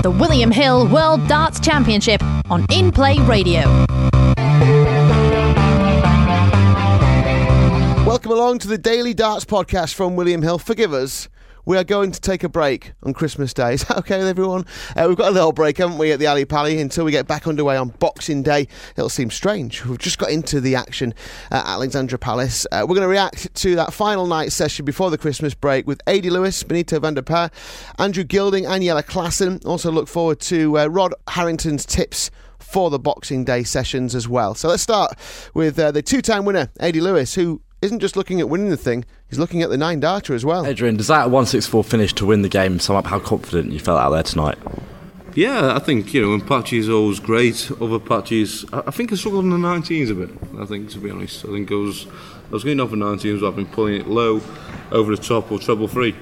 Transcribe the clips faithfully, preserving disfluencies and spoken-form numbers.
the William Hill World Darts Championship on In Play Radio. Welcome along to the Daily Darts Podcast from William Hill. Forgive us, we are going to take a break on Christmas Day. Is that okay with everyone? Uh, we've got a little break, haven't we, at the Ali Pally until we get back underway on Boxing Day. It'll seem strange. We've just got into the action at Alexandra Palace. Uh, we're going to react to that final night session before the Christmas break with Adi Lewis, Benito van der Paar, Andrew Gilding and Jelle Klaasen. Also look forward to uh, Rod Harrington's tips for the Boxing Day sessions as well. So let's start with uh, the two-time winner, Adi Lewis, who isn't just looking at winning the thing, he's looking at the nine darter as well. Adrian, does that one sixty-four finish to win the game sum up how confident you felt out there tonight? Yeah, I think, you know, when patchy is always great, other patches, I, I think I struggled on the nineteens a bit, I think, to be honest. I think I was, I was going off the nineteens, I've been pulling it low, over the top or treble free.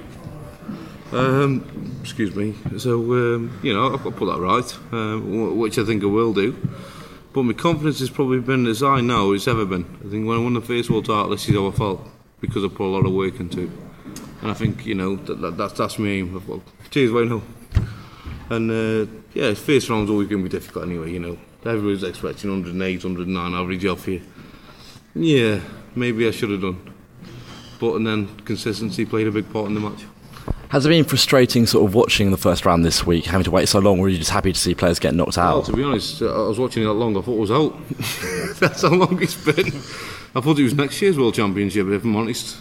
Um, excuse me. So, um, you know, I've got to put that right, um, which I think I will do. But my confidence has probably been as high now as it's ever been. I think when I won the first World Dart, this is how I felt, because I put a lot of work into it. And I think, you know, that, that, that's, that's my aim. I've got, cheers, Wayne Hill. And, uh, yeah, first round's always going to be difficult anyway, you know. Everybody's expecting one oh eight, one oh nine average off you. Yeah, maybe I should have done. But, and then consistency played a big part in the match. Has it been frustrating sort of watching the first round this week, having to wait so long, or are you just happy to see players get knocked out? Well, to be honest, I was watching it that long, I thought it was out. That's how long it's been. I thought it was next year's World Championship, if I'm honest.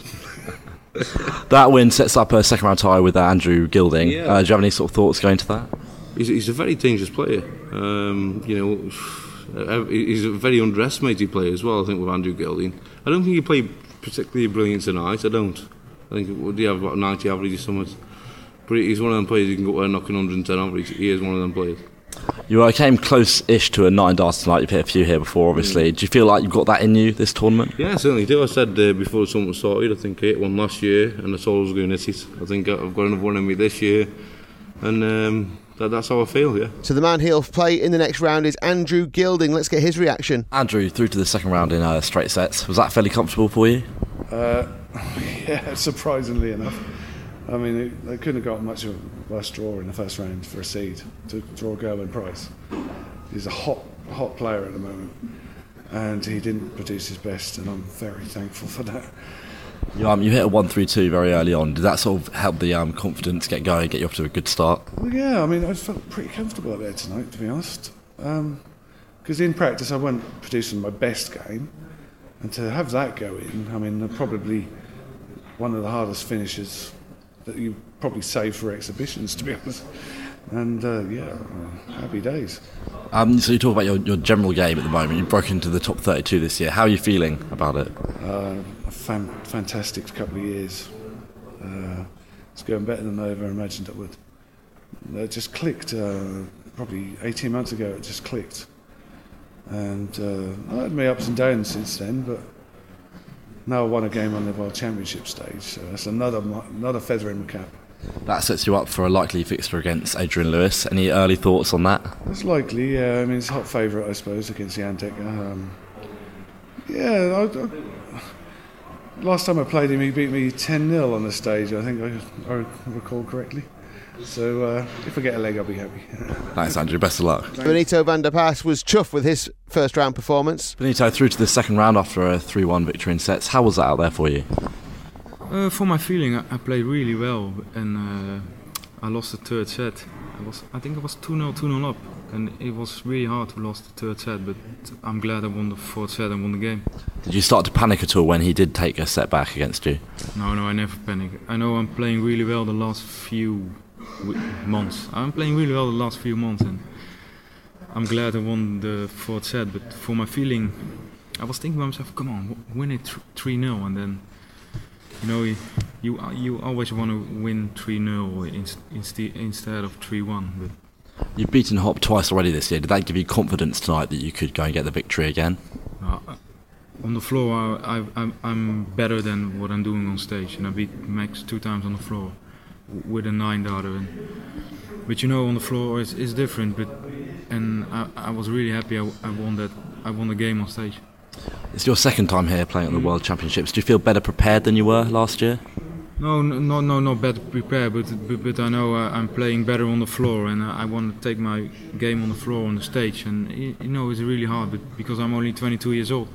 That win sets up a second round tie with uh, Andrew Gilding. Yeah. Uh, do you have any sort of thoughts going to that? He's, he's a very dangerous player. Um, you know, he's a very underestimated player as well, I think, with Andrew Gilding. I don't think he played particularly brilliant tonight, I don't. I think would he have about ninety average or something. But he's one of them players who can go there knocking one hundred ten average. He is one of them players. You uh, came close-ish to a nine darts tonight. You've hit a few here before, obviously. Mm. Do you feel like you've got that in you this tournament? Yeah, I certainly do. I said uh, before the tournament started, I think I hit one last year, and I told I was going to hit it. I think I've got another one in me this year, and um, that, that's how I feel. Yeah. So the man he'll play in the next round is Andrew Gilding. Let's get his reaction. Andrew, through to the second round in uh, straight sets. Was that fairly comfortable for you? Uh, yeah, surprisingly enough. I mean, it, they couldn't have got much of a worse draw in the first round for a seed to draw Gerwyn Price. He's a hot, hot player at the moment, and he didn't produce his best, and I'm very thankful for that. You, um, you hit a one three two very early on. Did that sort of help the um, confidence get going, get you off to a good start? Well, yeah, I mean, I felt pretty comfortable out there tonight, to be honest. Because um, in practice, I wasn't producing my best game, and to have that go in, I mean, probably one of the hardest finishes that you probably save for exhibitions, to be honest. And uh, yeah, uh, happy days. Um, so you talk about your, your general game at the moment. You've broken into the top thirty-two this year. How are you feeling about it? Uh, a fan, fantastic couple of years. Uh, it's going better than I ever imagined it would. It just clicked. Uh, probably eighteen months ago, it just clicked. And uh, I had my ups and downs since then, but now I won a game on the World Championship stage, so that's another another feather in my cap. That sets you up for a likely fixture against Adrian Lewis. Any early thoughts on that? That's likely, yeah. I mean, it's a hot favourite, I suppose, against Jantek. Um, yeah, I, I, last time I played him, he beat me ten nil on the stage, I think I, I recall correctly. So uh, if I get a leg, I'll be happy. Thanks, Andrew. Best of luck. Thanks. Benito van der Paar was chuffed with his first round performance. Benito through to the second round after a three one victory in sets. How was that out there for you? Uh, for my feeling, I, I played really well, and uh, I lost the third set. I was, I think it was two nil, two nil up, and it was really hard to lose the third set. But I'm glad I won the fourth set and won the game. Did you start to panic at all when he did take a set back against you? No, no, I never panic. I know I'm playing really well the last few months. I'm playing really well the last few months, and I'm glad I won the fourth set. But for my feeling, I was thinking to myself, come on, win it three nil, and then you know you you, you always want to win three nil instead instead of three one. But you've beaten Hop twice already this year. Did that give you confidence tonight that you could go and get the victory again? Uh, on the floor, I, I, I'm better than what I'm doing on stage, and I beat Max two times on the floor with a nine darter. And, but you know, on the floor it's, it's different. But and I, I was really happy I, I won that. I won the game on stage. It's your second time here playing at the World Championships. Do you feel better prepared than you were last year? No, no, no, no, not better prepared, but but, but I know uh, I'm playing better on the floor, and uh, I want to take my game on the floor on the stage. And you know, it's really hard, but because I'm only twenty-two years old.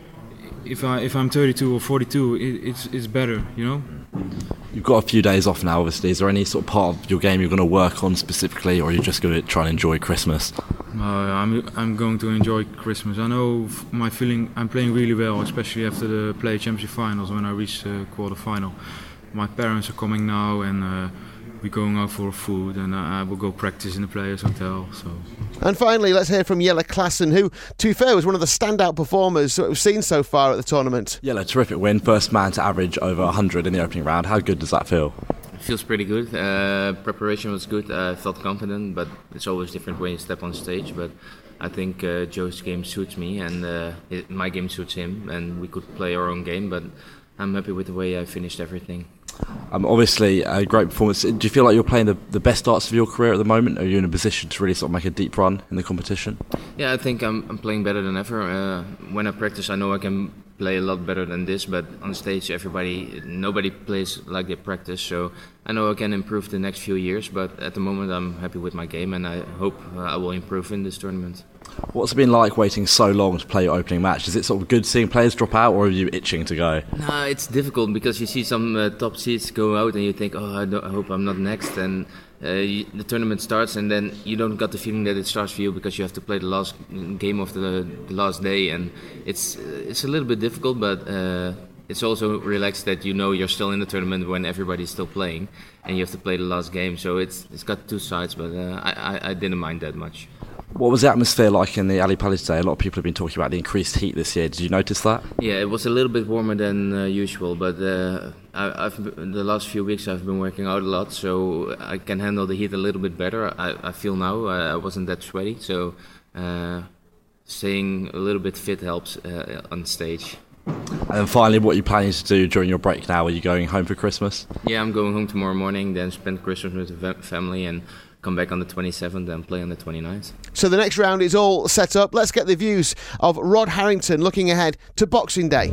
If I if I'm thirty-two or forty-two, it, it's it's better, you know. You've got a few days off now, obviously. Is there any sort of part of your game you're going to work on specifically, or are you just going to try and enjoy Christmas? Uh, I'm I'm going to enjoy Christmas. I know my feeling. I'm playing really well, especially after the Play Championship finals when I reached the quarter final. My parents are coming now, and uh, we're going out for food, and I will go practice in the Players Hotel. So. And finally, let's hear from Jelle Klaassen, who, to be fair, was one of the standout performers that we've seen so far at the tournament. Jelle, terrific win. First man to average over one hundred in the opening round. How good does that feel? It feels pretty good. Uh, preparation was good. I felt confident, but it's always different when you step on stage. But I think uh, Joe's game suits me, and uh, it, my game suits him, and we could play our own game. But I'm happy with the way I finished everything. Um, obviously, a great performance. Do you feel like you're playing the, the best darts of your career at the moment? Are you in a position to really sort of make a deep run in the competition? Yeah, I think I'm, I'm playing better than ever. Uh, when I practice, I know I can play a lot better than this, but on stage, everybody, nobody plays like they practice. So I know I can improve the next few years, but at the moment, I'm happy with my game, and I hope uh, I will improve in this tournament. What's it been like waiting so long to play your opening match? Is it sort of good seeing players drop out, or are you itching to go? No, it's difficult because you see some uh, top seeds go out and you think, oh, I, don't, I hope I'm not next. And uh, you, the tournament starts, and then you don't got the feeling that it starts for you because you have to play the last game of the, the last day. And it's it's a little bit difficult, but uh, it's also relaxed that you know you're still in the tournament when everybody's still playing, and you have to play the last game. So it's it's got two sides, but uh, I, I, I didn't mind that much. What was the atmosphere like in the Ali Pali today? A lot of people have been talking about the increased heat this year. Did you notice that? Yeah, it was a little bit warmer than uh, usual, but uh, I, I've the last few weeks I've been working out a lot, so I can handle the heat a little bit better. I, I feel now I, I wasn't that sweaty, so uh, staying a little bit fit helps uh, on stage. And then finally, what are you planning to do during your break now? Are you going home for Christmas? Yeah, I'm going home tomorrow morning, then spend Christmas with the family and come back on the twenty-seventh and play on the twenty-ninth. So the next round is all set up. Let's get the views of Rod Harrington looking ahead to Boxing Day.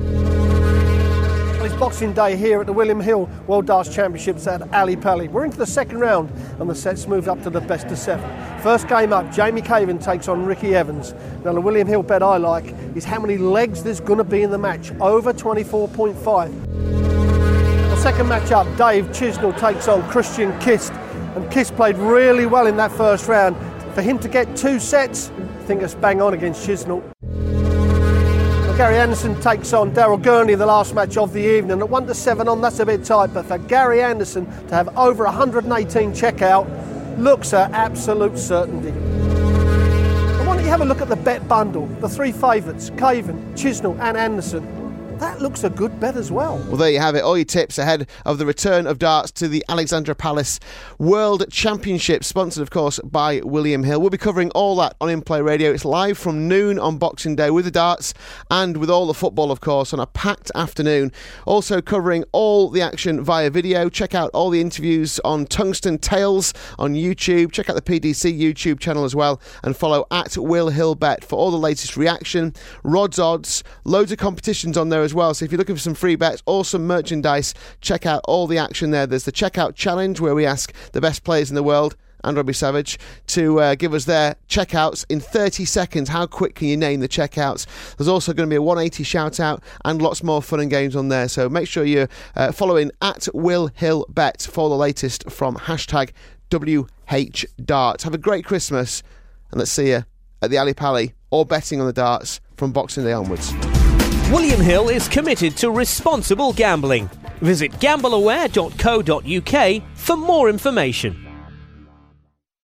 Well, it's Boxing Day here at the William Hill World Darts Championships at Ali Pali. We're into the second round and the sets move up to the best of seven. First game up, Jamie Caven takes on Ricky Evans. Now the William Hill bet I like is how many legs there's going to be in the match, over twenty-four point five. The second match up, Dave Chisnell takes on Christian Kist. And Kiss played really well in that first round. For him to get two sets, I think it's bang on against Chisnell. Well, Gary Anderson takes on Daryl Gurney, the last match of the evening. At one to seven on, that's a bit tight, but for Gary Anderson to have over one hundred eighteen checkout looks an absolute certainty. And why don't you have a look at the bet bundle? The three favourites, Caven, Chisnell and Anderson. That looks a good bet as well. Well, there you have it. All your tips ahead of the return of darts to the Alexandra Palace World Championship, sponsored, of course, by William Hill. We'll be covering all that on In Play Radio. It's live from noon on Boxing Day with the darts and with all the football, of course, on a packed afternoon. Also covering all the action via video. Check out all the interviews on Tungsten Tales on YouTube. Check out the P D C YouTube channel as well, and follow at Will Hill Bet for all the latest reaction, Rod's odds, loads of competitions on there as well. So if you're looking for some free bets or some merchandise, check out all the action there. There's the checkout challenge where we ask the best players in the world and Robbie Savage to uh, give us their checkouts in thirty seconds. How quick can you name the checkouts? There's also going to be a one eighty shout out and lots more fun and games on there. So make sure you're uh, following at Will Hill Bet for the latest from hashtag W H Darts. Have a great Christmas, and let's see you at the Ali Pali or betting on the darts from Boxing Day onwards. William Hill is committed to responsible gambling. Visit gamble aware dot co dot uk for more information.